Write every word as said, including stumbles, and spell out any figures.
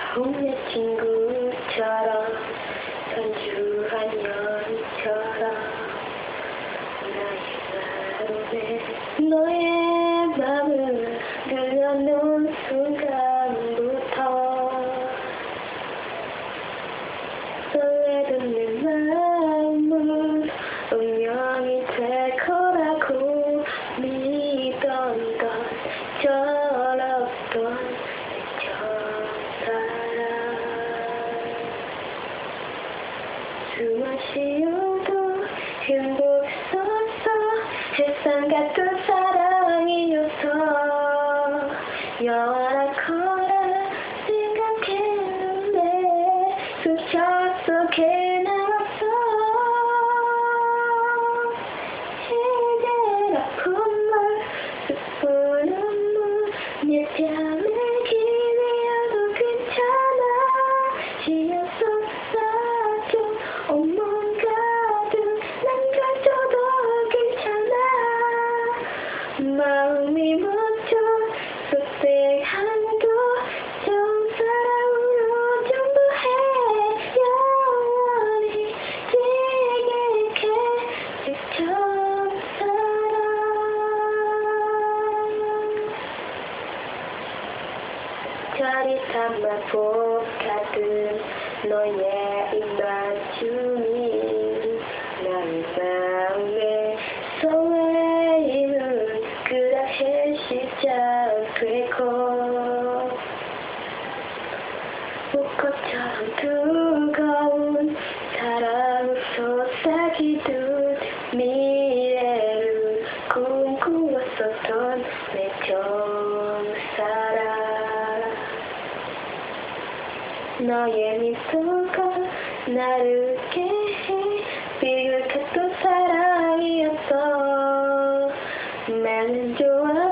동네 친구처럼 연주한 연처럼 나의 마음에 너의 맘을 들려놓은 순간부터 설레던 내 마음은 운명이 될 거라고 믿던 것처럼 숨을 쉬어도 행복했었어. 세상 같은 사랑이었어. 영원할 거라 생각했는데 수첩 속에 남았어. 이제 아픈 말 슬픈 눈물 내 뺨에 기대어도 괜찮아. 지었었어. 온몸 가득 남겨줘도 괜찮아. 마음이 멈춰 속세한도 좋은 사랑으로 전부해. 영원히 지게 지쳐온 사랑. 짜릿한 마법 같은 너의 입맞춤이 나의 마음에 설레임을 그다지 시작되고 벚꽃처럼 뜨거운 사랑을 속삭이듯 미래를 꿈꾸었었던 내 첫사랑. 너의 미소가 나를 깨해 비극했던 사랑이었어. 나는 좋아.